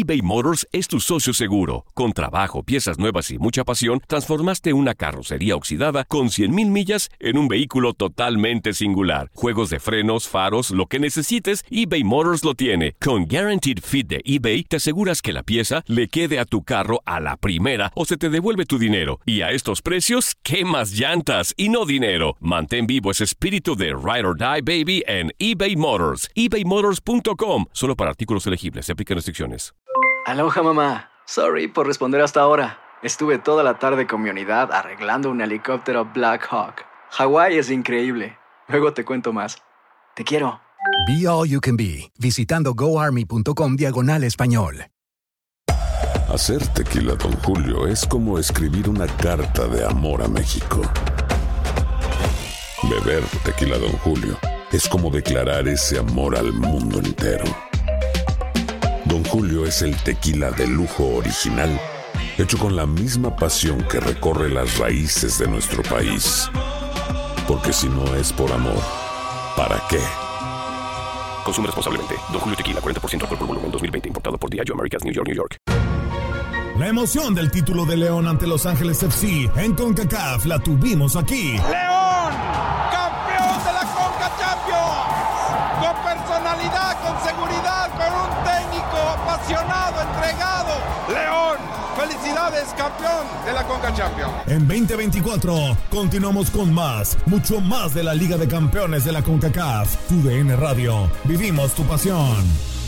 eBay Motors es tu socio seguro. Con trabajo, piezas nuevas y mucha pasión, transformaste una carrocería oxidada con 100,000 millas en un vehículo totalmente singular. Juegos de frenos, faros, lo que necesites, eBay Motors lo tiene. Con Guaranteed Fit de eBay, te aseguras que la pieza le quede a tu carro a la primera o se te devuelve tu dinero. Y a estos precios, ¿qué más llantas y no dinero? Mantén vivo ese espíritu de Ride or Die, baby, en eBay Motors. ebaymotors.com. Solo para artículos elegibles. Se aplican restricciones. Aloha, mamá. Sorry por responder hasta ahora. Estuve toda la tarde con mi unidad arreglando un helicóptero Black Hawk. Hawái es increíble. Luego te cuento más. Te quiero. Be All You Can Be, visitando goarmy.com/español. Hacer tequila Don Julio es como escribir una carta de amor a México. Beber tequila Don Julio es como declarar ese amor al mundo entero. Don Julio es el tequila de lujo original, hecho con la misma pasión que recorre las raíces de nuestro país. Porque si no es por amor, ¿para qué? Consume responsablemente. Don Julio Tequila, 40% alcohol por volumen, 2020. Importado por Diageo Americas, New York, New York. La emoción del título de León ante Los Ángeles FC en CONCACAF la tuvimos aquí. ¡León! ¡Campeón de la Conca Champions! Con personalidad, con seguridad, con un técnico apasionado, entregado. ¡León! ¡Felicidades, campeón de la Conca Champions! En 2024 continuamos con más, mucho más de la Liga de Campeones de la CONCACAF. TUDN Radio. Vivimos tu pasión.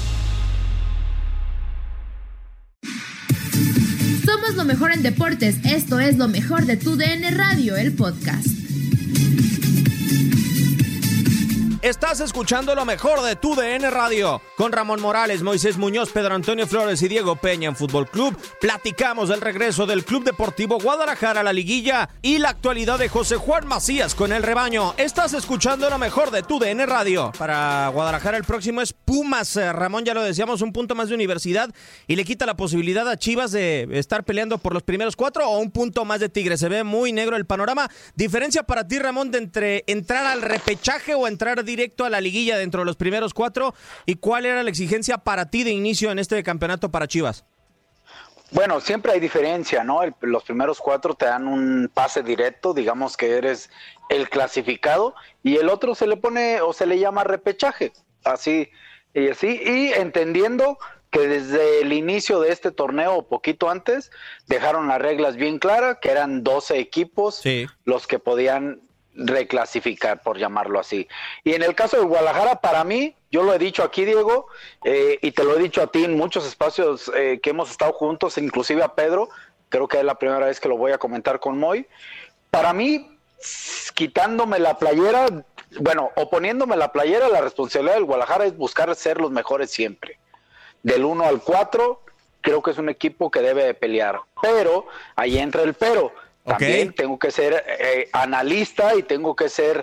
Somos lo mejor en deportes. Esto es lo mejor de TUDN Radio, el podcast. Estás escuchando lo mejor de TUDN Radio. Con Ramón Morales, Moisés Muñoz, Pedro Antonio Flores y Diego Peña en Fútbol Club. Platicamos del regreso del Club Deportivo Guadalajara a la liguilla y la actualidad de José Juan Macías con el rebaño. Estás escuchando lo mejor de TUDN Radio. Para Guadalajara el próximo es Pumas. Ramón, ya lo decíamos, un punto más de Universidad y le quita la posibilidad a Chivas de estar peleando por los primeros 4 o un punto más de Tigres. Se ve muy negro el panorama. Diferencia para ti, Ramón, de entre entrar al repechaje o entrar directo a la liguilla dentro de los primeros 4, y cuál era la exigencia para ti de inicio en este campeonato para Chivas. Bueno, siempre hay diferencia, ¿no? Los primeros 4 te dan un pase directo, digamos que eres el clasificado, y el otro se le pone o se le llama repechaje, así, y entendiendo que desde el inicio de este torneo, o poquito antes, dejaron las reglas bien claras, que eran 12 equipos los que podían reclasificar, por llamarlo así. Y en el caso de Guadalajara, para mí, yo lo he dicho aquí, Diego, y te lo he dicho a ti en muchos espacios que hemos estado juntos, inclusive a Pedro, creo que es la primera vez que lo voy a comentar con Moy. Para mí, quitándome la playera, o poniéndome la playera, la responsabilidad del Guadalajara es buscar ser los mejores siempre. Del 1 al 4, creo que es un equipo que debe de pelear. Pero, ahí entra el pero. También tengo que ser analista y tengo que ser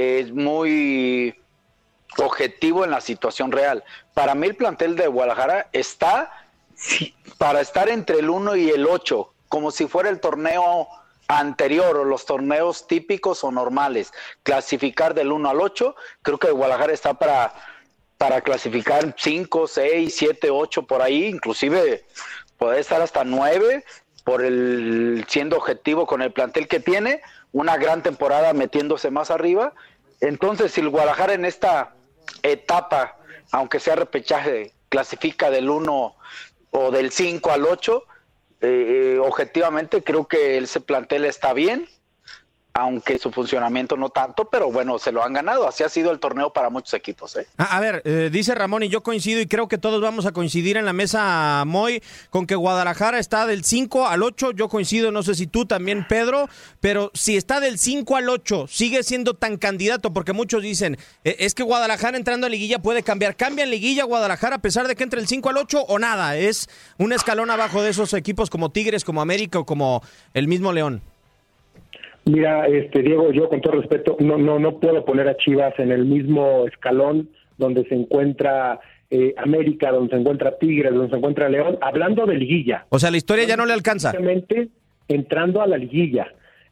muy objetivo en la situación real. Para mí el plantel de Guadalajara está para estar entre el 1 y el 8, como si fuera el torneo anterior o los torneos típicos o normales. Clasificar del 1 al 8, creo que Guadalajara está para clasificar 5, 6, 7, 8 por ahí, inclusive puede estar hasta 9, siendo objetivo con el plantel que tiene, una gran temporada metiéndose más arriba. Entonces, si el Guadalajara en esta etapa, aunque sea repechaje, clasifica del 1 o del 5 al 8, objetivamente creo que ese plantel está bien, aunque su funcionamiento no tanto, pero bueno, se lo han ganado. Así ha sido el torneo para muchos equipos. A ver, dice Ramón, y yo coincido, y creo que todos vamos a coincidir en la mesa, Moy, con que Guadalajara está del 5 al 8. Yo coincido, no sé si tú también, Pedro, pero si está del 5 al 8, sigue siendo tan candidato, porque muchos dicen, es que Guadalajara entrando a liguilla puede cambiar. ¿Cambia en liguilla Guadalajara a pesar de que entre el 5 al 8 o nada? ¿Es un escalón abajo de esos equipos como Tigres, como América o como el mismo León? Mira, Diego, yo con todo respeto no puedo poner a Chivas en el mismo escalón donde se encuentra América, donde se encuentra Tigres, donde se encuentra León, hablando de liguilla. O sea, la historia ya no le alcanza. Simplemente entrando a la liguilla.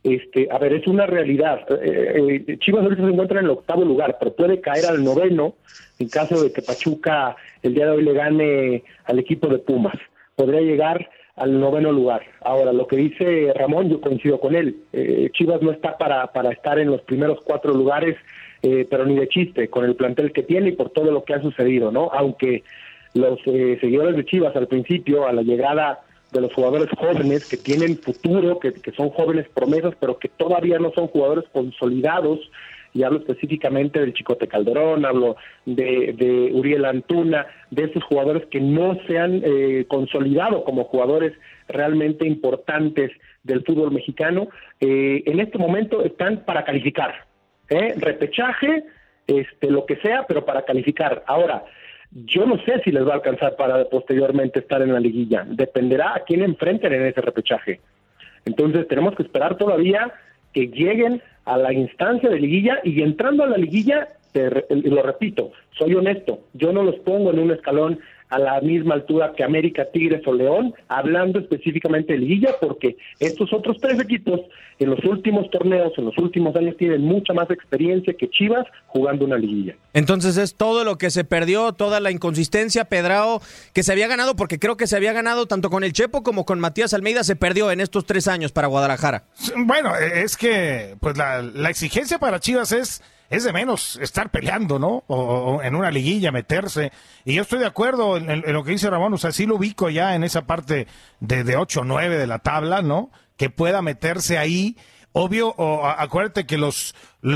A ver, es una realidad. Chivas ahorita se encuentra en el 8º lugar, pero puede caer al 9º en caso de que Pachuca el día de hoy le gane al equipo de Pumas. Podría llegar al 9º lugar. Ahora, lo que dice Ramón, yo coincido con él. Chivas no está para estar en los primeros 4 lugares, pero ni de chiste, con el plantel que tiene y por todo lo que ha sucedido, ¿no? Aunque los seguidores de Chivas al principio, a la llegada de los jugadores jóvenes que tienen futuro, que son jóvenes promesas, pero que todavía no son jugadores consolidados, y hablo específicamente del Chicote Calderón, hablo de Uriel Antuna, de esos jugadores que no se han consolidado como jugadores realmente importantes del fútbol mexicano, en este momento están para calificar, repechaje, lo que sea, pero para calificar. Ahora, yo no sé si les va a alcanzar para posteriormente estar en la liguilla, dependerá a quién enfrenten en ese repechaje. Entonces tenemos que esperar todavía que lleguen a la instancia de liguilla, y entrando a la liguilla, lo repito, soy honesto, yo no los pongo en un escalón a la misma altura que América, Tigres o León, hablando específicamente de liguilla, porque estos otros 3 equipos en los últimos torneos, en los últimos años, tienen mucha más experiencia que Chivas jugando una liguilla. Entonces es todo lo que se perdió, toda la inconsistencia, Pedrao, que se había ganado, porque creo que se había ganado tanto con el Chepo como con Matías Almeida, se perdió en estos 3 años para Guadalajara. Bueno, es que pues la exigencia para Chivas es de menos estar peleando, ¿no? O en una liguilla meterse. Y yo estoy de acuerdo en lo que dice Ramón, o sea, sí lo ubico ya en esa parte de 8 o 9 de la tabla, ¿no? Que pueda meterse ahí. Obvio, acuérdate que los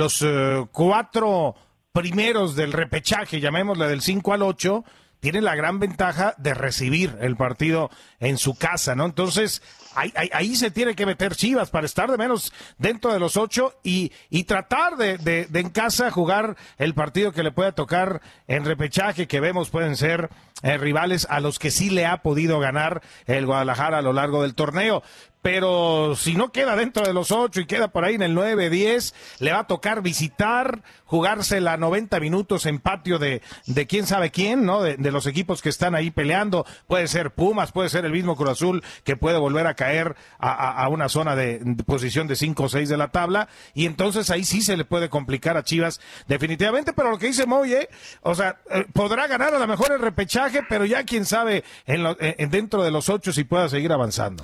4 primeros del repechaje, llamémosle del 5 al 8, tienen la gran ventaja de recibir el partido en su casa, ¿no? Entonces, ahí se tiene que meter Chivas para estar de menos dentro de los 8 y tratar de en casa jugar el partido que le pueda tocar en repechaje, que vemos pueden ser rivales a los que sí le ha podido ganar el Guadalajara a lo largo del torneo. Pero si no queda dentro de los 8 y queda por ahí en el 9, 10, le va a tocar visitar, jugársela 90 minutos en patio de quién sabe quién, ¿no? De los equipos que están ahí peleando. Puede ser Pumas, puede ser el mismo Cruz Azul, que puede volver a caer a una zona de posición de 5 o 6 de la tabla, y entonces ahí sí se le puede complicar a Chivas definitivamente. Pero lo que dice Moy, o sea, podrá ganar a lo mejor el repechaje, pero ya quién sabe dentro de los 8 si pueda seguir avanzando.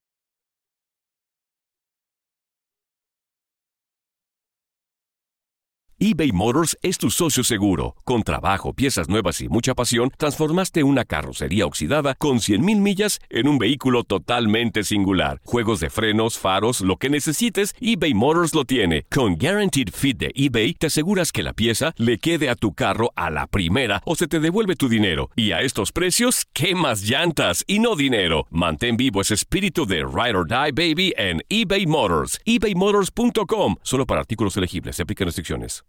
eBay Motors es tu socio seguro. Con trabajo, piezas nuevas y mucha pasión, transformaste una carrocería oxidada con 100,000 millas en un vehículo totalmente singular. Juegos de frenos, faros, lo que necesites, eBay Motors lo tiene. Con Guaranteed Fit de eBay, te aseguras que la pieza le quede a tu carro a la primera o se te devuelve tu dinero. Y a estos precios, ¿qué más llantas y no dinero? Mantén vivo ese espíritu de Ride or Die, baby, en eBay Motors. ebaymotors.com. Solo para artículos elegibles. Se aplican restricciones.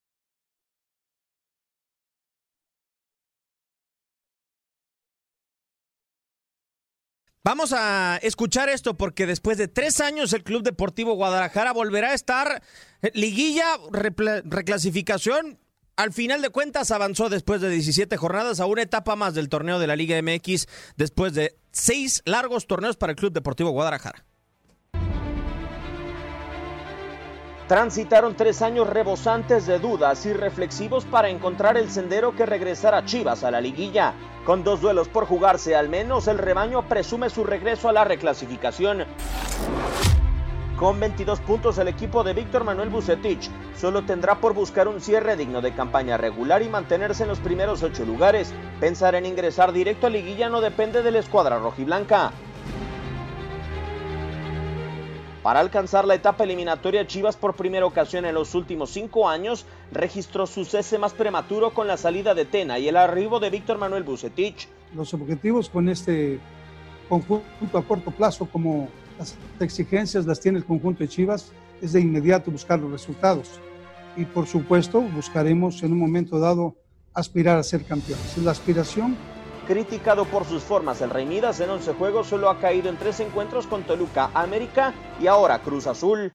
Vamos a escuchar esto porque después de 3 años el Club Deportivo Guadalajara volverá a estar liguilla, reclasificación. Al final de cuentas avanzó después de 17 jornadas a una etapa más del torneo de la Liga MX después de 6 largos torneos para el Club Deportivo Guadalajara. Transitaron 3 años rebosantes de dudas y reflexivos para encontrar el sendero que regresara a Chivas a la liguilla. Con 2 duelos por jugarse, al menos el rebaño presume su regreso a la reclasificación. Con 22 puntos, el equipo de Víctor Manuel Vucetich solo tendrá por buscar un cierre digno de campaña regular y mantenerse en los primeros 8 lugares. Pensar en ingresar directo a liguilla no depende de la escuadra rojiblanca. Para alcanzar la etapa eliminatoria, Chivas por primera ocasión en los últimos 5 años registró su cese más prematuro con la salida de Tena y el arribo de Víctor Manuel Vucetich. Los objetivos con este conjunto a corto plazo, como las exigencias las tiene el conjunto de Chivas, es de inmediato buscar los resultados. Y por supuesto buscaremos en un momento dado aspirar a ser campeones. Es la aspiración. Criticado por sus formas, el Rey Midas en 11 juegos solo ha caído en 3 encuentros con Toluca, América y ahora Cruz Azul.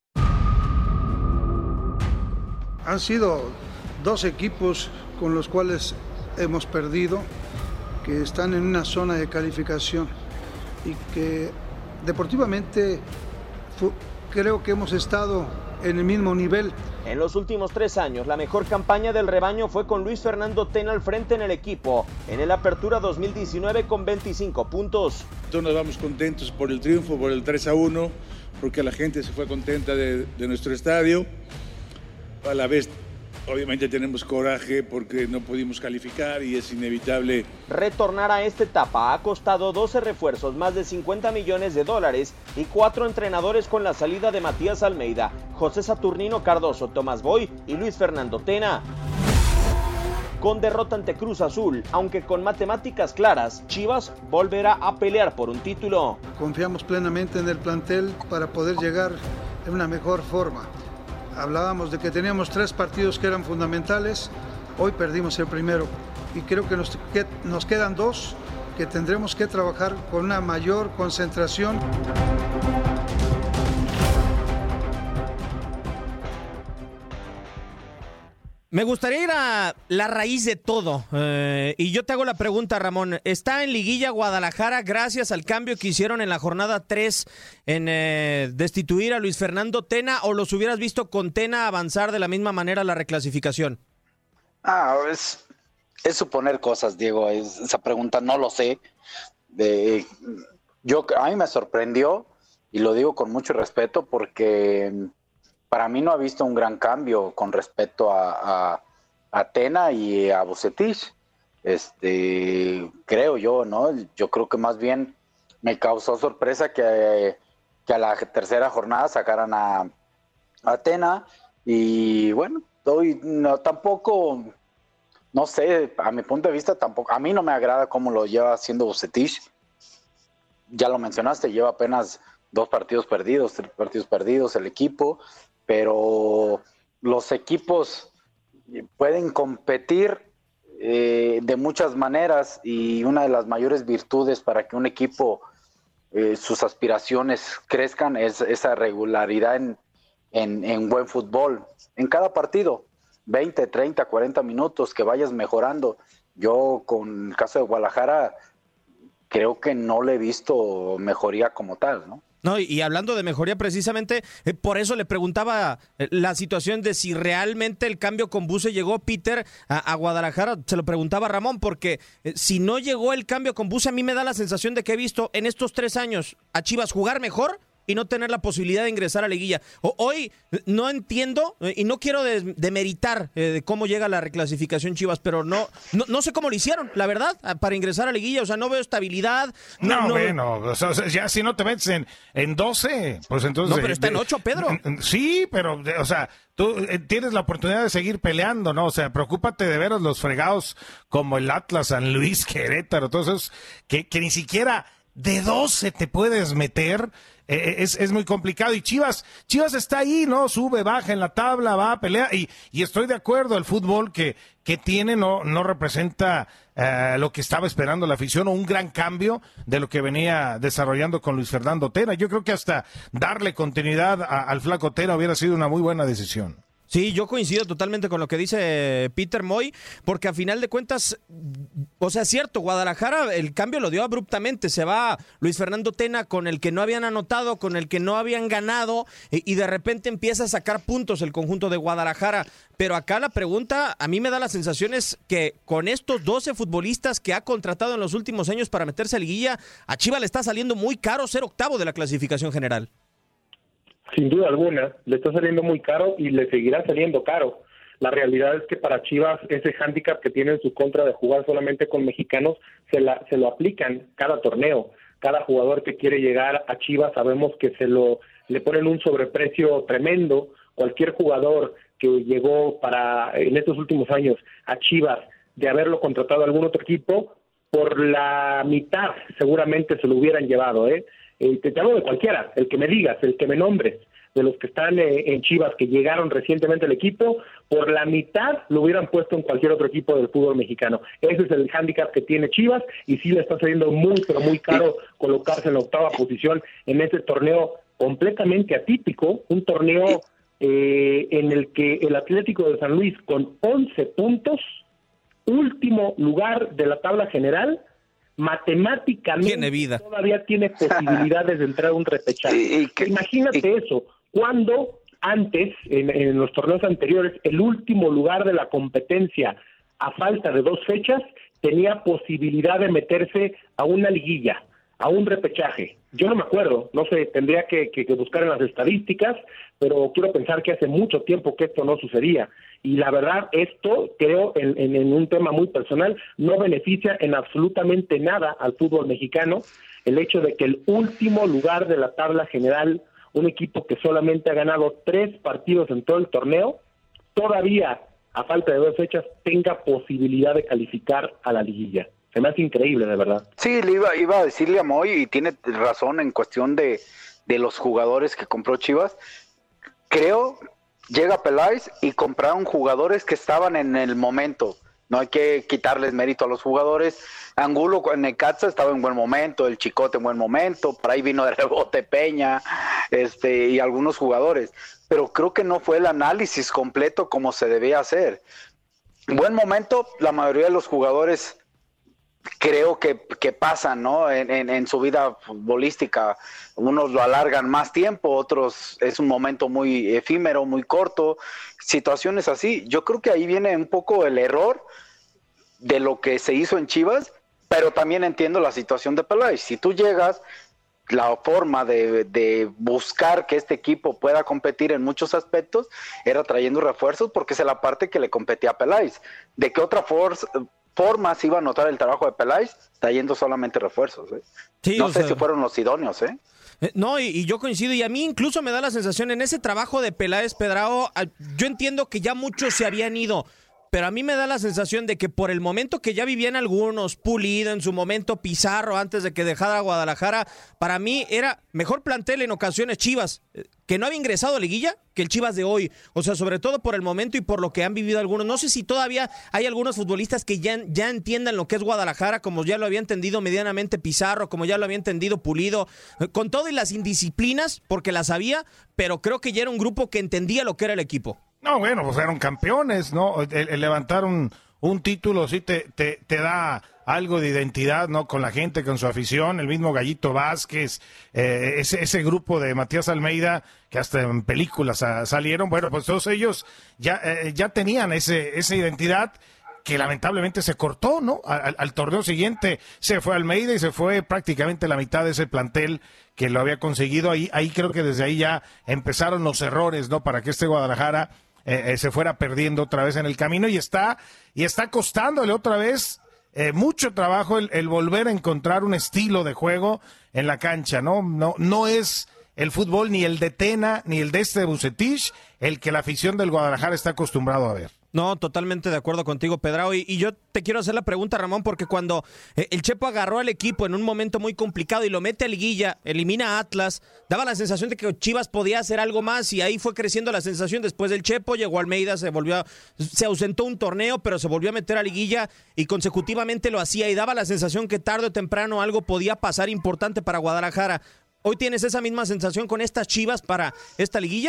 Han sido 2 equipos con los cuales hemos perdido, que están en una zona de calificación y que deportivamente creo que hemos estado en el mismo nivel. En los últimos 3 años, la mejor campaña del rebaño fue con Luis Fernando Tena al frente en el equipo, en el Apertura 2019 con 25 puntos. Todos nos vamos contentos por el triunfo, por el 3-1, porque la gente se fue contenta de nuestro estadio. A la vez, obviamente tenemos coraje porque no pudimos calificar y es inevitable. Retornar a esta etapa ha costado 12 refuerzos, más de $50 millones y 4 entrenadores con la salida de Matías Almeida, José Saturnino Cardoso, Tomás Boy y Luis Fernando Tena. Con derrota ante Cruz Azul, aunque con matemáticas claras, Chivas volverá a pelear por un título. Confiamos plenamente en el plantel para poder llegar de una mejor forma. Hablábamos de que teníamos 3 partidos que eran fundamentales, hoy perdimos el primero y creo que nos quedan 2 que tendremos que trabajar con una mayor concentración. Me gustaría ir a la raíz de todo, y yo te hago la pregunta, Ramón. ¿Está en liguilla Guadalajara gracias al cambio que hicieron en la jornada 3 en destituir a Luis Fernando Tena, o los hubieras visto con Tena avanzar de la misma manera la reclasificación? Es suponer cosas, Diego. Esa pregunta no lo sé. A mí me sorprendió, y lo digo con mucho respeto, porque para mí no ha visto un gran cambio con respecto a Tena y a Vucetich. Creo yo, ¿no? Yo creo que más bien me causó sorpresa que a la tercera jornada sacaran a Tena. Y bueno, tampoco, no sé, a mi punto de vista tampoco, a mí no me agrada cómo lo lleva haciendo Vucetich. Ya lo mencionaste, lleva apenas 3 partidos perdidos el equipo. Pero los equipos pueden competir de muchas maneras, y una de las mayores virtudes para que un equipo, sus aspiraciones crezcan, es esa regularidad en buen fútbol. En cada partido, 20, 30, 40 minutos, que vayas mejorando. Yo con el caso de Guadalajara creo que no le he visto mejoría como tal, ¿no? No, y hablando de mejoría precisamente, por eso le preguntaba la situación de si realmente el cambio con Buse llegó, Peter, a Guadalajara. Se lo preguntaba a Ramón, porque si no llegó el cambio con Buse, a mí me da la sensación de que he visto en estos 3 años a Chivas jugar mejor y no tener la posibilidad de ingresar a la liguilla. Hoy no entiendo, y no quiero demeritar de cómo llega la reclasificación Chivas, pero no sé cómo lo hicieron, la verdad, para ingresar a la liguilla. O sea, no veo estabilidad. Bueno, o sea, ya si no te metes en 12, pues entonces... No, pero está en 8, Pedro. Sí, pero, o sea, tú tienes la oportunidad de seguir peleando, ¿no? O sea, preocúpate de veros los fregados como el Atlas, San Luis, Querétaro, todos esos que ni siquiera de 12 te puedes meter. Es muy complicado, y Chivas está ahí, ¿no? Sube, baja en la tabla, va a pelear, y estoy de acuerdo, el fútbol que tiene no representa lo que estaba esperando la afición, o un gran cambio de lo que venía desarrollando con Luis Fernando Tena. Yo creo que hasta darle continuidad al flaco Tena hubiera sido una muy buena decisión. Sí, yo coincido totalmente con lo que dice Peter Moy, porque a final de cuentas, o sea, es cierto, Guadalajara el cambio lo dio abruptamente. Se va Luis Fernando Tena, con el que no habían anotado, con el que no habían ganado, y de repente empieza a sacar puntos el conjunto de Guadalajara. Pero acá la pregunta, a mí me da la sensación es que con estos 12 futbolistas que ha contratado en los últimos años para meterse a liguilla, a Chivas le está saliendo muy caro ser octavo de la clasificación general. Sin duda alguna, le está saliendo muy caro y le seguirá saliendo caro. La realidad es que para Chivas ese hándicap que tiene en su contra de jugar solamente con mexicanos se lo aplican cada torneo. Cada jugador que quiere llegar a Chivas sabemos que le ponen un sobreprecio tremendo. Cualquier jugador que llegó en estos últimos años a Chivas, de haberlo contratado a algún otro equipo, por la mitad seguramente se lo hubieran llevado, te hablo de cualquiera, el que me digas, el que me nombres, de los que están en Chivas, que llegaron recientemente al equipo, por la mitad lo hubieran puesto en cualquier otro equipo del fútbol mexicano. Ese es el hándicap que tiene Chivas, y sí le está saliendo muy, pero muy caro colocarse en la 8ª posición en ese torneo completamente atípico, un torneo en el que el Atlético de San Luis, con 11 puntos, último lugar de la tabla general, matemáticamente tiene vida, todavía tiene posibilidades de entrar a un repechaje. Imagínate eso, cuando antes, en los torneos anteriores, el último lugar de la competencia, a falta de 2 fechas, tenía posibilidad de meterse a una liguilla, a un repechaje? Yo no me acuerdo, no sé, tendría que buscar en las estadísticas, pero quiero pensar que hace mucho tiempo que esto no sucedía. Y la verdad, esto, creo, en un tema muy personal, no beneficia en absolutamente nada al fútbol mexicano, el hecho de que el último lugar de la tabla general, un equipo que solamente ha ganado 3 partidos en todo el torneo, todavía, a falta de 2 fechas, tenga posibilidad de calificar a la liguilla. Se me hace increíble, de verdad. Sí, le iba a decirle a Moy, y tiene razón en cuestión de los jugadores que compró Chivas. Creo, llega Peláez y compraron jugadores que estaban en el momento. No hay que quitarles mérito a los jugadores. Angulo en Necaxa estaba en buen momento, el Chicote en buen momento, por ahí vino de rebote Peña, y algunos jugadores. Pero creo que no fue el análisis completo como se debía hacer. En buen momento, la mayoría de los jugadores creo que pasan, ¿no? En su vida futbolística. Unos lo alargan más tiempo, otros es un momento muy efímero, muy corto, situaciones así. Yo creo que ahí viene un poco el error de lo que se hizo en Chivas, pero también entiendo la situación de Peláez. Si tú llegas, la forma de buscar que este equipo pueda competir en muchos aspectos era trayendo refuerzos, porque es la parte que le competía a Peláez. ¿De qué otra forma se iba a notar el trabajo de Peláez? Trayendo solamente refuerzos, ¿eh? Sí, no sé si fueron los idóneos, ¿eh? No, y yo coincido, y a mí incluso me da la sensación, en ese trabajo de Peláez, Pedrao, yo entiendo que ya muchos se habían ido, pero a mí me da la sensación de que por el momento que ya vivían algunos, Pulido, en su momento Pizarro, antes de que dejara Guadalajara, para mí era mejor plantel en ocasiones Chivas, que no había ingresado a liguilla, que el Chivas de hoy. O sea, sobre todo por el momento y por lo que han vivido algunos. No sé si todavía hay algunos futbolistas que ya entiendan lo que es Guadalajara, como ya lo había entendido medianamente Pizarro, como ya lo había entendido Pulido, con todo y las indisciplinas, porque las había, pero creo que ya era un grupo que entendía lo que era el equipo. No, bueno, pues eran campeones, ¿no? El levantar un título sí te da algo de identidad, ¿no? Con la gente, con su afición, el mismo Gallito Vázquez, ese grupo de Matías Almeida, que hasta en películas salieron, bueno, pues todos ellos ya tenían esa identidad que lamentablemente se cortó, ¿no? Al torneo siguiente se fue Almeida y se fue prácticamente la mitad de ese plantel que lo había conseguido. Ahí creo que desde ahí ya empezaron los errores, ¿no? Para que este Guadalajara se fuera perdiendo otra vez en el camino, y está costándole otra vez mucho trabajo el volver a encontrar un estilo de juego en la cancha, ¿no? No es el fútbol ni el de Tena ni el de Vucetich el que la afición del Guadalajara está acostumbrado a ver. No, totalmente de acuerdo contigo, Pedrao. Y yo te quiero hacer la pregunta, Ramón, porque cuando el Chepo agarró al equipo en un momento muy complicado y lo mete a liguilla, elimina a Atlas, daba la sensación de que Chivas podía hacer algo más, y ahí fue creciendo la sensación. Después del Chepo llegó Almeida, se ausentó un torneo, pero se volvió a meter a liguilla y consecutivamente lo hacía, y daba la sensación que tarde o temprano algo podía pasar importante para Guadalajara. ¿Hoy tienes esa misma sensación con estas Chivas para esta liguilla?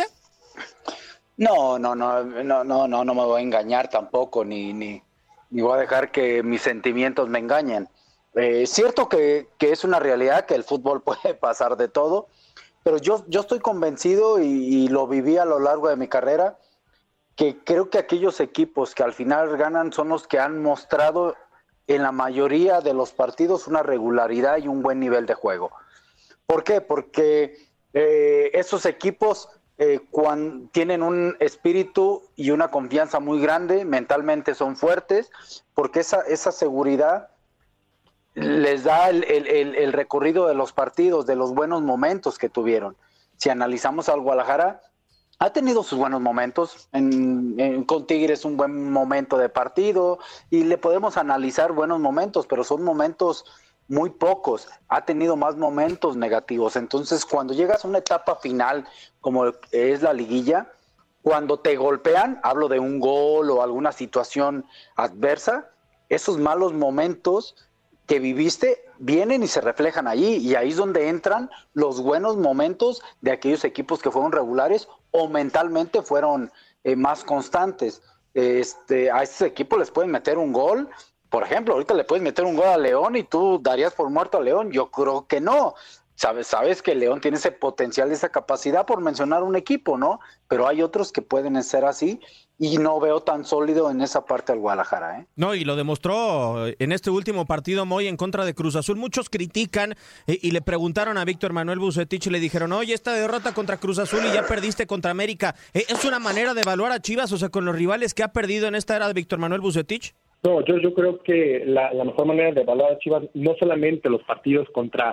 No me voy a engañar tampoco, ni voy a dejar que mis sentimientos me engañen. Es cierto que es una realidad que el fútbol puede pasar de todo, pero yo estoy convencido, y lo viví a lo largo de mi carrera, que creo que aquellos equipos que al final ganan son los que han mostrado en la mayoría de los partidos una regularidad y un buen nivel de juego. ¿Por qué? Porque esos equipos cuando tienen un espíritu y una confianza muy grande, mentalmente son fuertes, porque esa seguridad les da el recorrido de los partidos, de los buenos momentos que tuvieron. Si analizamos al Guadalajara, ha tenido sus buenos momentos, con Tigres un buen momento de partido, y le podemos analizar buenos momentos, pero son momentos muy pocos. Ha tenido más momentos negativos. Entonces, cuando llegas a una etapa final como es la liguilla, cuando te golpean, hablo de un gol o alguna situación adversa, esos malos momentos que viviste vienen y se reflejan allí, y ahí es donde entran los buenos momentos de aquellos equipos que fueron regulares o mentalmente fueron más constantes. A estos equipos les pueden meter un gol. Por ejemplo, ahorita le puedes meter un gol a León y tú darías por muerto a León. Yo creo que no, Sabes que León tiene ese potencial, esa capacidad, por mencionar un equipo, ¿no? Pero hay otros que pueden ser así y no veo tan sólido en esa parte al Guadalajara, ¿eh? No, y lo demostró en este último partido, Moy, en contra de Cruz Azul. Muchos critican y le preguntaron a Víctor Manuel Vucetich y le dijeron, oye, esta derrota contra Cruz Azul y ya perdiste contra América. ¿Es una manera de evaluar a Chivas, o sea, con los rivales que ha perdido en esta era de Víctor Manuel Vucetich? No, yo creo que la mejor manera de evaluar a Chivas, no solamente los partidos contra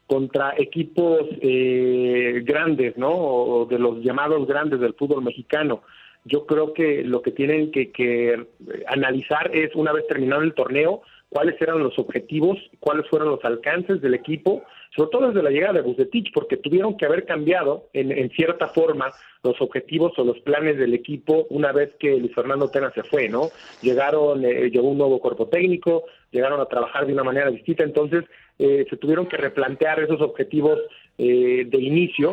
equipos grandes, ¿no? O de los llamados grandes del fútbol mexicano. Yo creo que lo que tienen que analizar es, una vez terminado el torneo, cuáles eran los objetivos, cuáles fueron los alcances del equipo, sobre todo desde la llegada de Vucetich, porque tuvieron que haber cambiado en cierta forma los objetivos o los planes del equipo una vez que Luis Fernando Tena se fue, ¿no? Llegó un nuevo cuerpo técnico, llegaron a trabajar de una manera distinta, entonces se tuvieron que replantear esos objetivos de inicio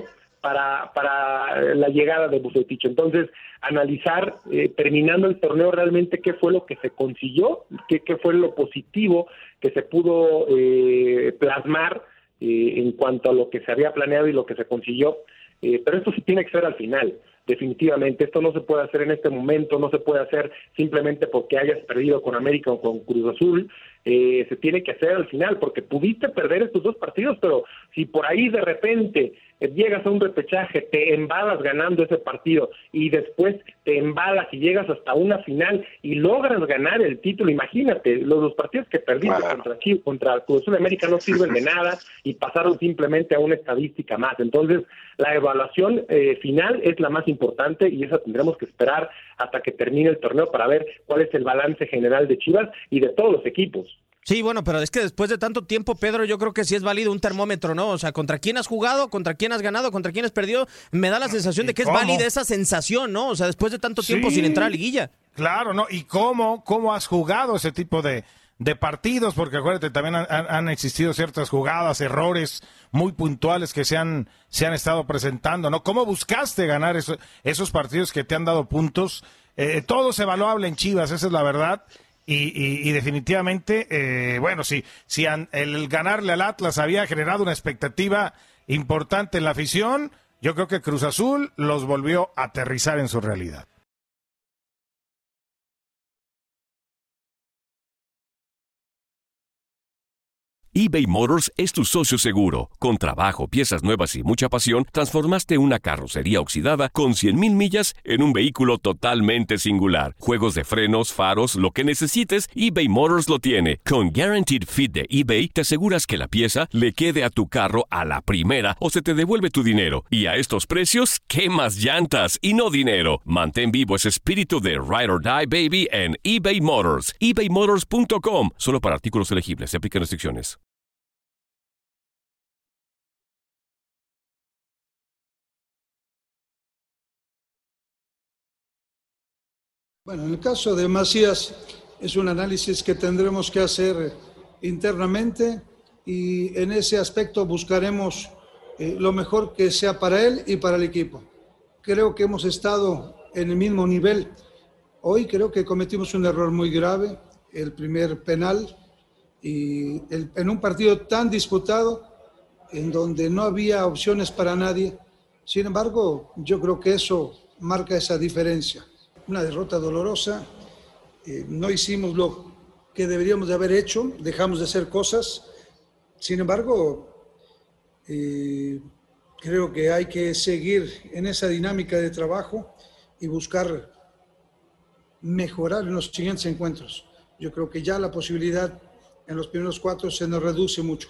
para la llegada de Vucetich. Entonces, analizar, terminando el torneo, realmente qué fue lo que se consiguió, qué fue lo positivo que se pudo plasmar en cuanto a lo que se había planeado y lo que se consiguió. Pero esto sí tiene que ser al final, definitivamente. Esto no se puede hacer en este momento, no se puede hacer simplemente porque hayas perdido con América o con Cruz Azul. Se tiene que hacer al final, porque pudiste perder estos dos partidos, pero si por ahí de repente llegas a un repechaje, te embalas ganando ese partido y después te embalas y llegas hasta una final y logras ganar el título, imagínate, los partidos que perdiste contra Cruz Azul de América no sirven de nada y pasaron simplemente a una estadística más. Entonces, la evaluación final es la más importante y esa tendremos que esperar hasta que termine el torneo para ver cuál es el balance general de Chivas y de todos los equipos. Sí, bueno, pero es que después de tanto tiempo, Pedro, yo creo que sí es válido un termómetro, ¿no? O sea, ¿contra quién has jugado? ¿Contra quién has ganado? ¿Contra quién has perdido? Me da la sensación de que es válida esa sensación, ¿no? O sea, después de tanto tiempo sin entrar a liguilla. Claro, ¿no? ¿Y cómo has jugado ese tipo de partidos? Porque acuérdate, también han existido ciertas jugadas, errores muy puntuales que se han estado presentando, ¿no? ¿Cómo buscaste ganar esos partidos que te han dado puntos? Todo es evaluable en Chivas, esa es la verdad. Y definitivamente, bueno, si el ganarle al Atlas había generado una expectativa importante en la afición, yo creo que Cruz Azul los volvió a aterrizar en su realidad. eBay Motors es tu socio seguro. Con trabajo, piezas nuevas y mucha pasión, transformaste una carrocería oxidada con 100,000 millas en un vehículo totalmente singular. Juegos de frenos, faros, lo que necesites, eBay Motors lo tiene. Con Guaranteed Fit de eBay, te aseguras que la pieza le quede a tu carro a la primera o se te devuelve tu dinero. Y a estos precios, ¿qué más llantas y no dinero? Mantén vivo ese espíritu de Ride or Die, baby, en eBay Motors. ebaymotors.com. Solo para artículos elegibles. Se aplican restricciones. Bueno, en el caso de Macías es un análisis que tendremos que hacer internamente y en ese aspecto buscaremos lo mejor que sea para él y para el equipo. Creo que hemos estado en el mismo nivel. Hoy creo que cometimos un error muy grave, el primer penal, y en un partido tan disputado en donde no había opciones para nadie. Sin embargo, yo creo que eso marca esa diferencia. Una derrota dolorosa, no hicimos lo que deberíamos de haber hecho, dejamos de hacer cosas. Sin embargo, creo que hay que seguir en esa dinámica de trabajo y buscar mejorar en los siguientes encuentros. Yo creo que ya la posibilidad en los primeros 4 se nos reduce mucho.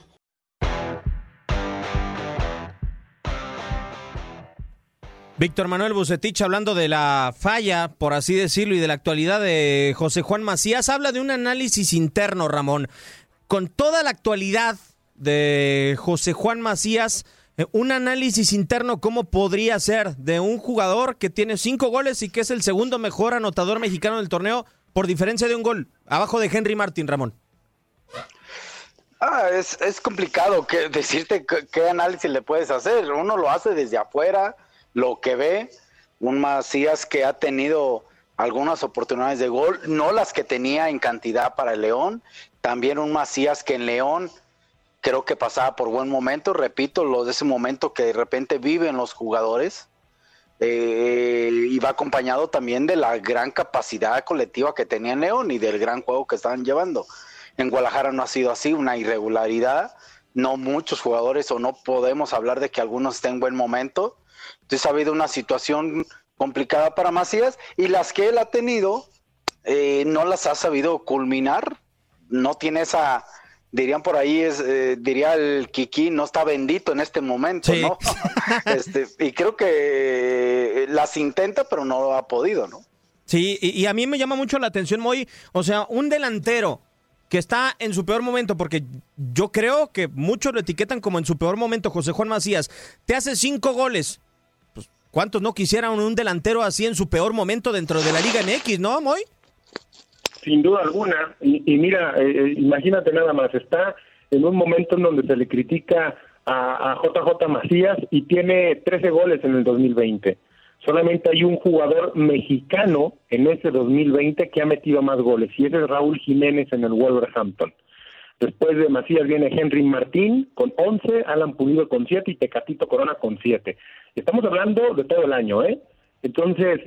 Víctor Manuel Vucetich, hablando de la falla, por así decirlo, y de la actualidad de José Juan Macías, habla de un análisis interno, Ramón. Con toda la actualidad de José Juan Macías, un análisis interno, ¿cómo podría ser de un jugador que tiene 5 goles y que es el segundo mejor anotador mexicano del torneo por diferencia de un gol, abajo de Henry Martin, Ramón? Es complicado decirte qué análisis le puedes hacer. Uno lo hace desde afuera, lo que ve, un Macías que ha tenido algunas oportunidades de gol, no las que tenía en cantidad para el León, también un Macías que en León creo que pasaba por buen momento, repito, lo de ese momento que de repente viven los jugadores, y va acompañado también de la gran capacidad colectiva que tenía en León y del gran juego que estaban llevando. En Guadalajara no ha sido así, una irregularidad, no muchos jugadores, o no podemos hablar de que algunos estén en buen momento. Entonces ha habido una situación complicada para Macías, y las que él ha tenido no las ha sabido culminar, no tiene esa... Dirían por ahí, diría el Kiki, no está bendito en este momento, sí. ¿no? Y creo que las intenta, pero no ha podido, ¿no? Sí, y a mí me llama mucho la atención, Moy, o sea, un delantero que está en su peor momento, porque yo creo que muchos lo etiquetan como en su peor momento, José Juan Macías, te hace 5 goles. Pues, ¿cuántos no quisieran un delantero así en su peor momento dentro de la Liga MX, no, Moy? Sin duda alguna, y mira, imagínate nada más, está en un momento en donde se le critica a JJ Macías y tiene 13 goles en el 2020. Solamente hay un jugador mexicano en ese 2020 que ha metido más goles, y ese es Raúl Jiménez en el Wolverhampton. Después de Macías viene Henry Martín con 11, Alan Pulido con 7 y Tecatito Corona con 7. Estamos hablando de todo el año, ¿eh? Entonces,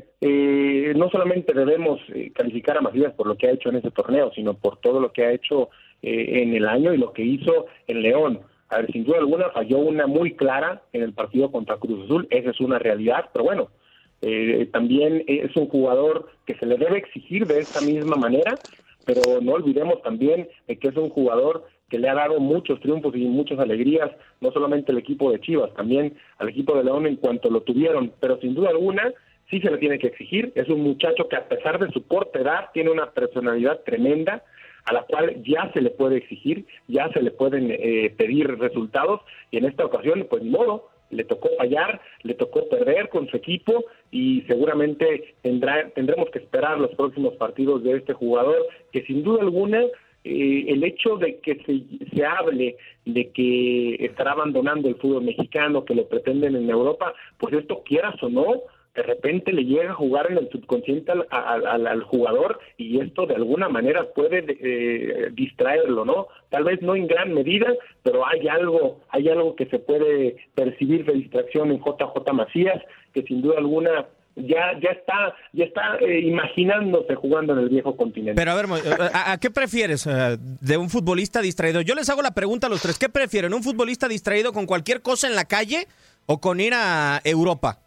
no solamente debemos calificar a Macías por lo que ha hecho en ese torneo, sino por todo lo que ha hecho en el año y lo que hizo en León. A ver, sin duda alguna falló una muy clara en el partido contra Cruz Azul, esa es una realidad, pero bueno, también es un jugador que se le debe exigir de esta misma manera, pero no olvidemos también de que es un jugador que le ha dado muchos triunfos y muchas alegrías, no solamente al equipo de Chivas, también al equipo de León en cuanto lo tuvieron, pero sin duda alguna sí se le tiene que exigir. Es un muchacho que, a pesar de su corta edad, tiene una personalidad tremenda, a la cual ya se le puede exigir, ya se le pueden pedir resultados, y en esta ocasión, pues ni modo, le tocó fallar, le tocó perder con su equipo, y seguramente tendremos que esperar los próximos partidos de este jugador, que sin duda alguna el hecho de que se hable de que estará abandonando el fútbol mexicano, que lo pretenden en Europa, pues esto, quieras o no, de repente le llega a jugar en el subconsciente al jugador, y esto de alguna manera puede distraerlo, ¿no? Tal vez no en gran medida, pero hay algo que se puede percibir de distracción en JJ Macías, que sin duda alguna ya está imaginándose jugando en el viejo continente. Pero a ver, ¿a qué prefieres de un futbolista distraído? Yo les hago la pregunta a los tres, ¿qué prefieren? ¿Un futbolista distraído con cualquier cosa en la calle o con ir a Europa?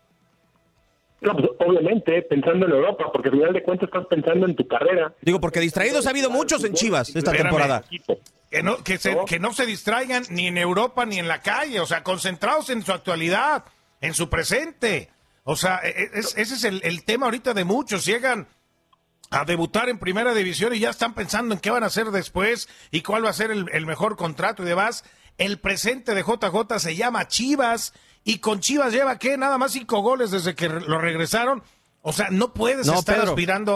No, pues obviamente, pensando en Europa, porque al final de cuentas estás pensando en tu carrera. Digo, porque distraídos ha habido muchos en Chivas esta temporada. Que no se distraigan ni en Europa ni en la calle, o sea, concentrados en su actualidad, en su presente. O sea, ese es el tema ahorita de muchos. Llegan a debutar en primera división y ya están pensando en qué van a hacer después y cuál va a ser el mejor contrato y demás. El presente de JJ se llama Chivas, y con Chivas lleva, ¿qué? Nada más 5 goles desde que lo regresaron. O sea, no puedes estar aspirando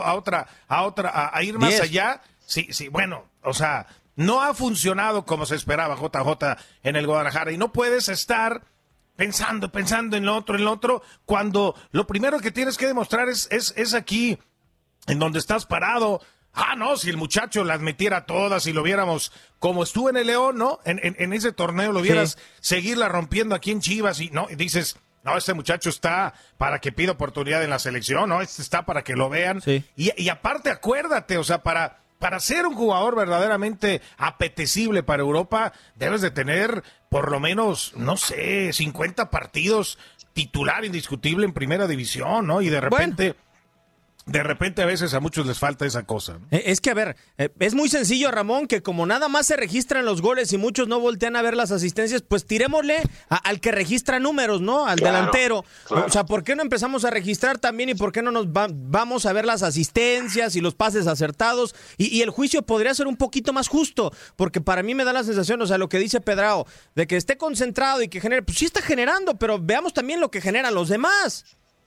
a ir más allá. Sí, bueno, o sea, no ha funcionado como se esperaba JJ en el Guadalajara, y no puedes estar pensando en lo otro, cuando lo primero que tienes que demostrar es aquí, en donde estás parado. No, si el muchacho las metiera todas y lo viéramos como estuvo en el León, ¿no? En ese torneo lo vieras seguirla rompiendo aquí en Chivas, y dices, no, este muchacho está para que pida oportunidad en la selección, ¿no? Este está para que lo vean. Sí. Y aparte, acuérdate, o sea, para ser un jugador verdaderamente apetecible para Europa, debes de tener por lo menos, no sé, 50 partidos titular indiscutible en primera división, ¿no? Y de repente... De repente a veces a muchos les falta esa cosa, ¿no? Es que, a ver, es muy sencillo, Ramón, que como nada más se registran los goles y muchos no voltean a ver las asistencias, pues tirémosle al que registra números, ¿no? Al delantero. Claro. O sea, ¿por qué no empezamos a registrar también, y por qué no nos vamos a ver las asistencias y los pases acertados? Y el juicio podría ser un poquito más justo, porque para mí me da la sensación, o sea, lo que dice Pedrao, de que esté concentrado y que genere, pues sí está generando, pero veamos también lo que generan los demás.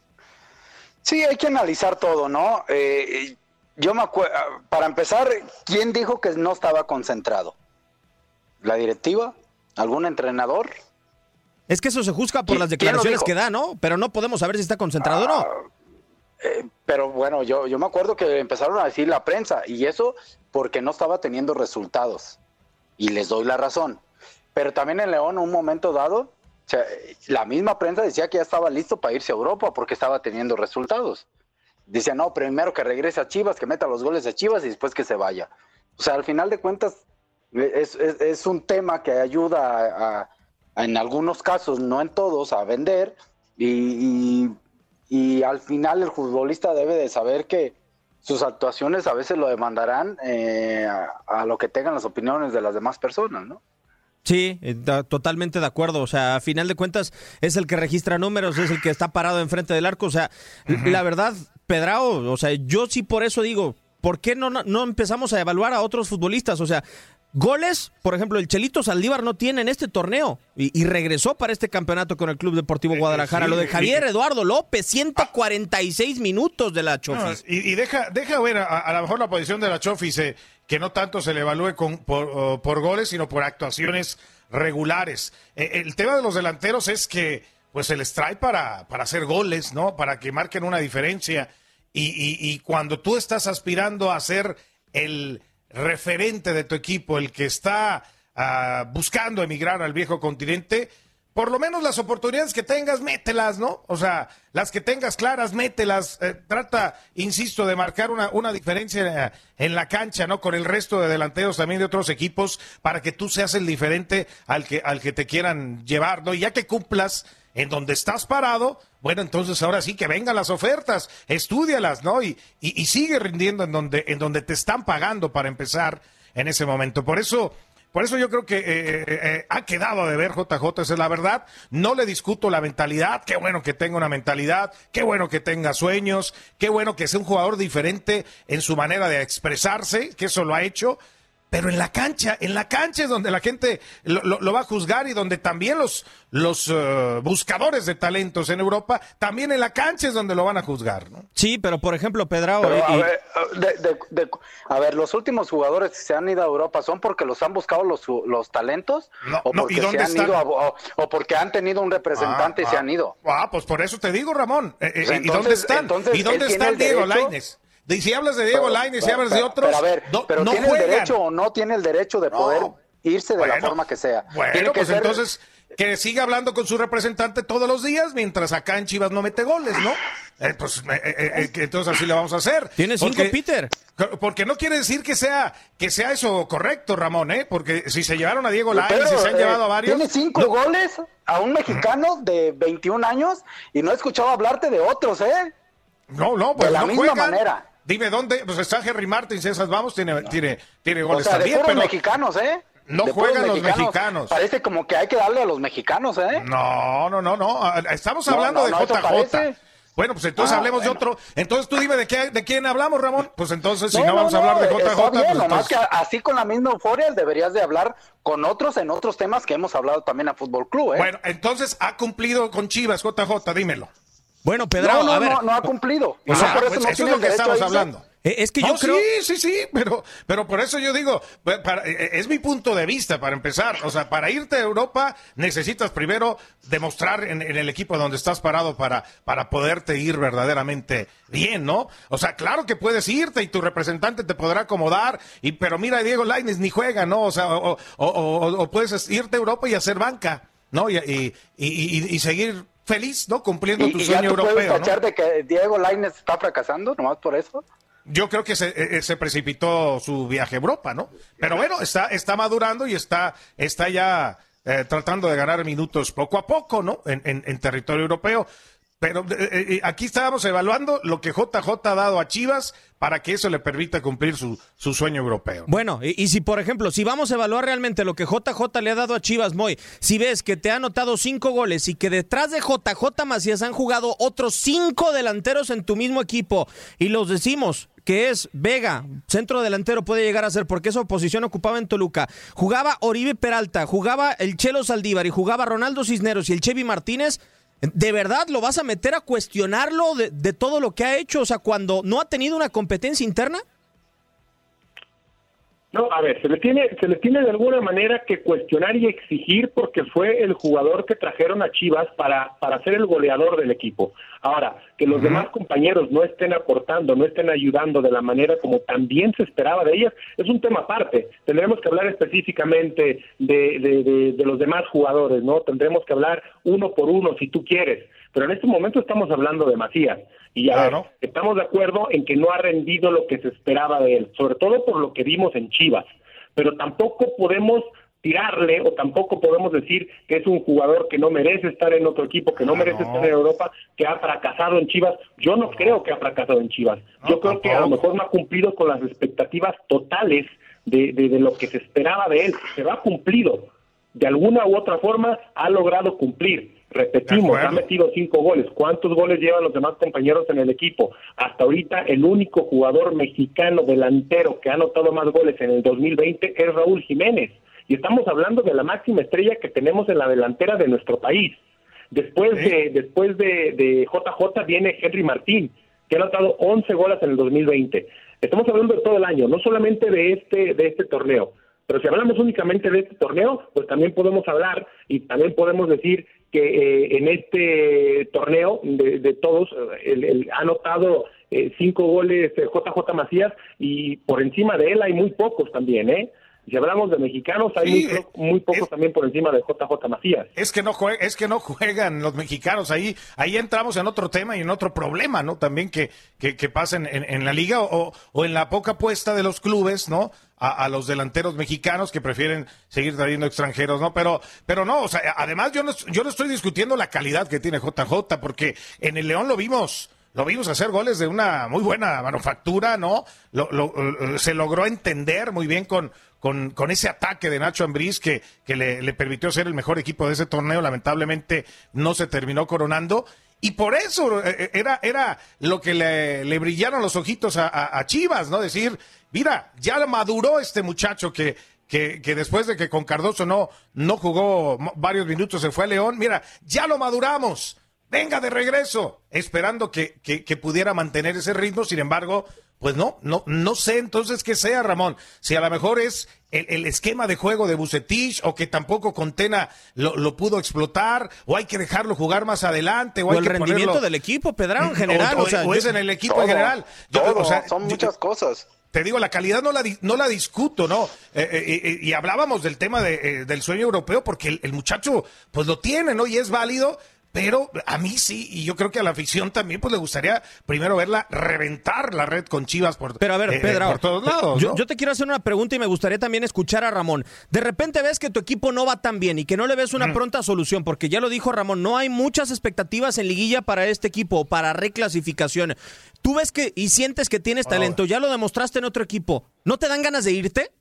Sí, hay que analizar todo, ¿no? Yo me acuerdo, para empezar, ¿quién dijo que no estaba concentrado? ¿La directiva? ¿Algún entrenador? Es que eso se juzga por las declaraciones que da, ¿no? Pero no podemos saber si está concentrado o no. Pero bueno, yo me acuerdo que empezaron a decir la prensa, y eso porque no estaba teniendo resultados. Y les doy la razón. pero también en León, en un momento dado, o sea, la misma prensa decía que ya estaba listo para irse a Europa porque estaba teniendo resultados. Decía, no, primero que regrese a Chivas, que meta los goles a Chivas y después que se vaya. O sea, al final de cuentas, es un tema que ayuda en algunos casos, no en todos, a vender, y al final el futbolista debe de saber que sus actuaciones a veces lo demandarán a lo que tengan las opiniones de las demás personas, ¿no? Sí, totalmente de acuerdo. O sea, a final de cuentas es el que registra números, es el que está parado enfrente del arco. O sea, la verdad, Pedrao, o sea, yo sí por eso digo, ¿por qué no empezamos a evaluar a otros futbolistas? O sea, goles, por ejemplo, el Chelito Saldívar no tiene en este torneo y regresó para este campeonato con el Club Deportivo Guadalajara. Lo de Javier Eduardo López, 146 minutos de la Chofis. Y deja ver a lo mejor la posición de la Chofis, que no tanto se le evalúe por goles, sino por actuaciones regulares. El tema de los delanteros es que pues se les trae para hacer goles, ¿no? Para que marquen una diferencia. Y cuando tú estás aspirando a ser el referente de tu equipo, el que está buscando emigrar al viejo continente, por lo menos las oportunidades que tengas, mételas, ¿no? O sea, las que tengas claras, mételas. Trata, insisto, de marcar una diferencia en la cancha, ¿no? Con el resto de delanteros también de otros equipos, para que tú seas el diferente al que te quieran llevar, ¿no? Y ya que cumplas en donde estás parado, bueno, entonces ahora sí que vengan las ofertas, estúdialas, ¿no? Y sigue rindiendo en donde te están pagando para empezar en ese momento. Por eso yo creo que ha quedado de ver JJ, esa es la verdad. No le discuto la mentalidad, qué bueno que tenga una mentalidad, qué bueno que tenga sueños, qué bueno que sea un jugador diferente en su manera de expresarse, que eso lo ha hecho. Pero en la cancha es donde la gente lo va a juzgar, y donde también los buscadores de talentos en Europa, también en la cancha es donde lo van a juzgar, ¿no? Sí, pero por ejemplo, Pedrao... a ver, los últimos jugadores que se han ido a Europa, ¿son porque los han buscado los talentos? ¿O porque se han ido o porque han tenido un representante y se han ido? Pues por eso te digo, Ramón. ¿Y dónde están? ¿Y dónde está el Diego Lainez? Y si hablas de Diego Lainez, si hablas de otros, pero a ver, pero no ¿tiene juegan. el derecho o no tiene el derecho de poder irse de la forma que sea? Bueno, pues entonces que siga hablando con su representante todos los días, mientras acá en Chivas no mete goles, ¿no? Entonces así le vamos a hacer. Tiene 5, Peter. Porque no quiere decir que sea eso correcto, Ramón, Porque si se llevaron a Diego Lainez y se han llevado a varios... Tiene 5 goles a un mexicano de 21 años y no he escuchado hablarte de otros, No, pues de la no misma juegan. manera. Dime dónde, pues está Henry Martins, esas vamos, tiene goles o sea, también, de pero mexicanos, no de juegan los mexicanos. Parece como que hay que darle a los mexicanos, No. Estamos hablando de JJ. Bueno, pues entonces hablemos de otro. Entonces tú dime de quién hablamos, Ramón. Pues entonces si no vamos a hablar de JJ. Está bien, pues nomás que así con la misma euforia deberías de hablar con otros en otros temas que hemos hablado también a Fútbol Club, Bueno, entonces ha cumplido con Chivas, JJ, dímelo. Bueno, Pedrao, no ha cumplido. O sea, por eso es lo que estamos hablando. Es que yo creo... Sí, pero por eso yo digo, es mi punto de vista para empezar. O sea, para irte a Europa necesitas primero demostrar en el equipo donde estás parado para poderte ir verdaderamente bien, ¿no? O sea, claro que puedes irte y tu representante te podrá acomodar, pero mira, Diego Lainez ni juega, ¿no? O sea, o puedes irte a Europa y hacer banca, ¿no? Y seguir feliz, ¿no? Cumpliendo tu sueño europeo, ¿no? ¿Y ya puedes tachar de que Diego Lainez está fracasando nomás por eso? Yo creo que se precipitó su viaje a Europa, ¿no? Pero bueno, está madurando y está ya tratando de ganar minutos poco a poco, ¿no? En territorio europeo. Pero aquí estábamos evaluando lo que JJ ha dado a Chivas para que eso le permita cumplir su sueño europeo. Bueno, y si por ejemplo, si vamos a evaluar realmente lo que JJ le ha dado a Chivas, Moy, si ves que te ha anotado 5 goles y que detrás de JJ Macías han jugado otros 5 delanteros en tu mismo equipo, y los decimos que es Vega, centro delantero puede llegar a ser, porque esa posición ocupaba en Toluca, jugaba Oribe Peralta, jugaba el Chelo Saldívar y jugaba Ronaldo Cisneros y el Chevy Martínez, ¿de verdad lo vas a meter a cuestionarlo de todo lo que ha hecho? O sea, cuando no ha tenido una competencia interna. No, a ver, se le tiene de alguna manera que cuestionar y exigir porque fue el jugador que trajeron a Chivas para ser el goleador del equipo. Ahora, que los demás compañeros no estén aportando, no estén ayudando de la manera como también se esperaba de ellas, es un tema aparte. Tendremos que hablar específicamente de los demás jugadores, ¿no? Tendremos que hablar uno por uno si tú quieres, pero en este momento estamos hablando de Macías. Y ya estamos de acuerdo en que no ha rendido lo que se esperaba de él, sobre todo por lo que vimos en Chivas, pero tampoco podemos tirarle o tampoco podemos decir que es un jugador que no merece estar en otro equipo, que no merece estar en Europa, que ha fracasado en Chivas. Yo no creo que ha fracasado en Chivas. Yo creo que a lo mejor no ha cumplido con las expectativas totales de lo que se esperaba de él, pero ha cumplido. De alguna u otra forma ha logrado cumplir. Repetimos, ha metido 5 goles. ¿Cuántos goles llevan los demás compañeros en el equipo? Hasta ahorita el único jugador mexicano delantero que ha anotado más goles en el 2020 es Raúl Jiménez. Y estamos hablando de la máxima estrella que tenemos en la delantera de nuestro país. Después de JJ viene Henry Martín, que ha anotado 11 goles en el 2020. Estamos hablando de todo el año, no solamente de este torneo. Pero si hablamos únicamente de este torneo, pues también podemos hablar y también podemos decir que en este torneo de todos ha anotado 5 goles JJ Macías y por encima de él hay muy pocos también, ¿eh? Si hablamos de mexicanos, hay muy pocos también por encima de JJ Macías. Es que no juegan los mexicanos. Ahí entramos en otro tema y en otro problema, ¿no? También que pasa en la liga o en la poca apuesta de los clubes, ¿no? A los delanteros mexicanos que prefieren seguir trayendo extranjeros, ¿no? Pero no, o sea, además yo no estoy discutiendo la calidad que tiene JJ, porque en el León lo vimos hacer goles de una muy buena manufactura, ¿no? Se logró entender muy bien con ese ataque de Nacho Ambriz que le permitió ser el mejor equipo de ese torneo. Lamentablemente no se terminó coronando. Y por eso era lo que le brillaron los ojitos a Chivas, ¿no? Decir, mira, ya maduró este muchacho que después de que con Cardoso no jugó varios minutos, se fue a León. Mira, ya lo maduramos. Venga de regreso, esperando que pudiera mantener ese ritmo. Sin embargo, pues no sé entonces qué sea, Ramón. Si a lo mejor es el esquema de juego de Vucetich, o que tampoco Contena lo pudo explotar, o hay que dejarlo jugar más adelante, o hay el que rendimiento ponerlo del equipo, Pedrao, en general. O es en el equipo en general. Son muchas cosas. Te digo, la calidad no la discuto, ¿no? Y hablábamos del tema del sueño europeo, porque el muchacho pues lo tiene, ¿no? Y es válido. Pero a mí sí, y yo creo que a la afición también pues le gustaría primero verla reventar la red con Chivas por todos lados, ¿no? Yo te quiero hacer una pregunta y me gustaría también escuchar a Ramón. De repente ves que tu equipo no va tan bien y que no le ves una pronta solución, porque ya lo dijo Ramón, no hay muchas expectativas en liguilla para este equipo, para reclasificación. Tú ves y sientes que tienes talento, ya lo demostraste en otro equipo. ¿No te dan ganas de irte?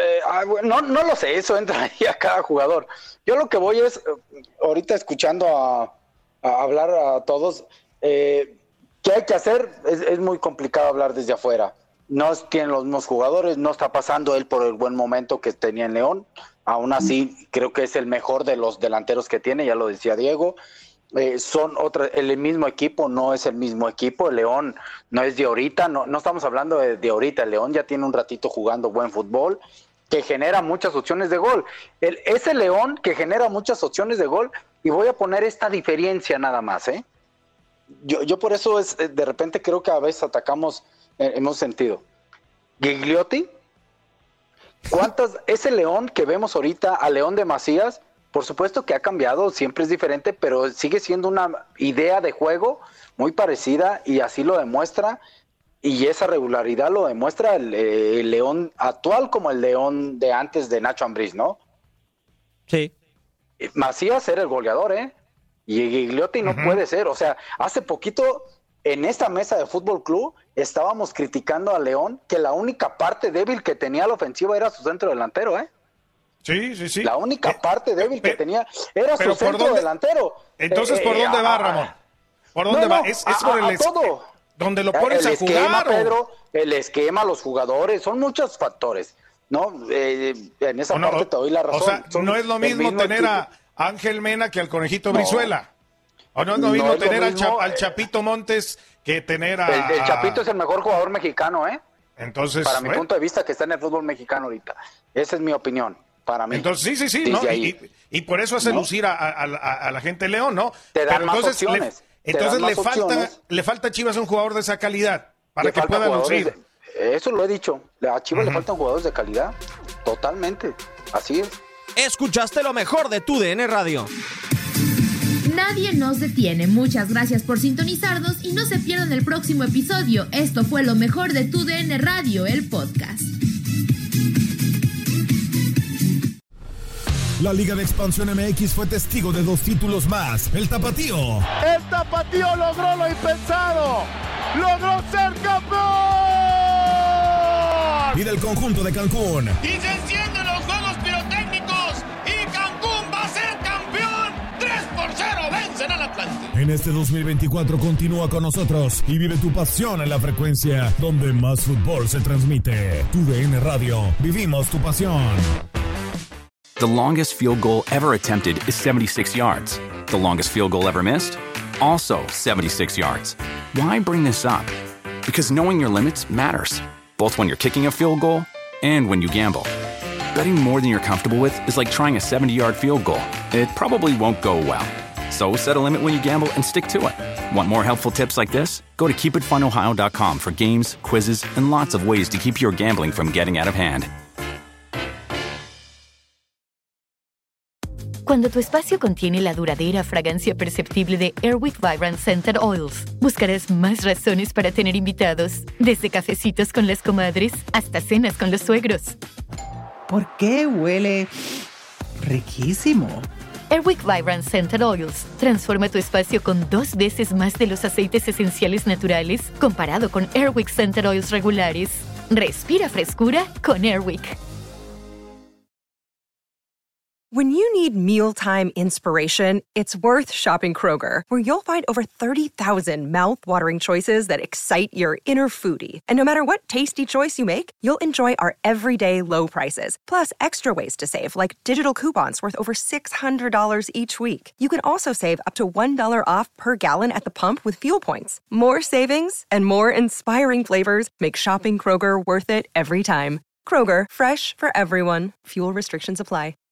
No lo sé, eso entra ahí a cada jugador. Yo lo que voy es, ahorita escuchando a hablar a todos, ¿qué hay que hacer? Es muy complicado hablar desde afuera. No tienen los mismos jugadores, no está pasando él por el buen momento que tenía en León. Aún así, creo que es el mejor de los delanteros que tiene, ya lo decía Diego. El mismo equipo no es el mismo equipo. El León no es de ahorita, no estamos hablando de ahorita. El León ya tiene un ratito jugando buen fútbol, que genera muchas opciones de gol. Ese León que genera muchas opciones de gol, y voy a poner esta diferencia nada más, ¿eh? Yo por eso de repente creo que a veces atacamos en un sentido. Gigliotti, ese León que vemos ahorita, a León de Macías, por supuesto que ha cambiado, siempre es diferente, pero sigue siendo una idea de juego muy parecida, y así lo demuestra, y esa regularidad lo demuestra el León actual como el León de antes de Nacho Ambriz, ¿no? Sí. Macías era el goleador, ¿eh? Y Gigliotti no puede ser. O sea, hace poquito en esta mesa de Fútbol Club estábamos criticando a León que la única parte débil que tenía la ofensiva era su centro delantero, ¿eh? Sí. La única parte débil que tenía era su centro delantero. Entonces, ¿por dónde va, Ramón? ¿Por dónde va? Es por el todo. Donde lo pones a jugar. Esquema, Pedro, el esquema, los jugadores, son muchos factores, ¿no? En esa parte te doy la razón. O sea, no es lo mismo tener a Ángel Mena que al Conejito Brizuela. O no es lo mismo tener al Chapito Montes que tener a... El Chapito es el mejor jugador mexicano, ¿eh? Entonces, para mi punto de vista, que está en el fútbol mexicano ahorita. Esa es mi opinión, para mí. Entonces, sí, ¿no? Y por eso hace lucir a la gente León, ¿no? Te dan más opciones. Entonces le falta a Chivas un jugador de esa calidad para que pueda lucir. Eso lo he dicho. A Chivas le faltan jugadores de calidad. Totalmente. Así es. Escuchaste lo mejor de TUDN Radio. Nadie nos detiene. Muchas gracias por sintonizarnos y no se pierdan el próximo episodio. Esto fue lo mejor de TUDN Radio, el podcast. La Liga de Expansión MX fue testigo de 2 títulos más. El Tapatío. El Tapatío logró lo impensado. ¡Logró ser campeón! Y del conjunto de Cancún. Y se encienden los juegos pirotécnicos. Y Cancún va a ser campeón. 3-0 vencen al Atlante. En este 2024 continúa con nosotros y vive tu pasión en la frecuencia donde más fútbol se transmite. TUDN Radio. Vivimos tu pasión. The longest field goal ever attempted is 76 yards. The longest field goal ever missed? Also 76 yards. Why bring this up? Because knowing your limits matters, both when you're kicking a field goal and when you gamble. Betting more than you're comfortable with is like trying a 70-yard field goal. It probably won't go well. So set a limit when you gamble and stick to it. Want more helpful tips like this? Go to keepitfunohio.com for games, quizzes, and lots of ways to keep your gambling from getting out of hand. Cuando tu espacio contiene la duradera fragancia perceptible de Airwick Vibrant Scented Oils, buscarás más razones para tener invitados, desde cafecitos con las comadres hasta cenas con los suegros. ¿Por qué huele riquísimo? Airwick Vibrant Scented Oils transforma tu espacio con 2 veces más de los aceites esenciales naturales comparado con Airwick Scented Oils regulares. Respira frescura con Airwick. When you need mealtime inspiration, it's worth shopping Kroger, where you'll find over 30,000 mouth-watering choices that excite your inner foodie. And no matter what tasty choice you make, you'll enjoy our everyday low prices, plus extra ways to save, like digital coupons worth over $600 each week. You can also save up to $1 off per gallon at the pump with fuel points. More savings and more inspiring flavors make shopping Kroger worth it every time. Kroger, fresh for everyone. Fuel restrictions apply.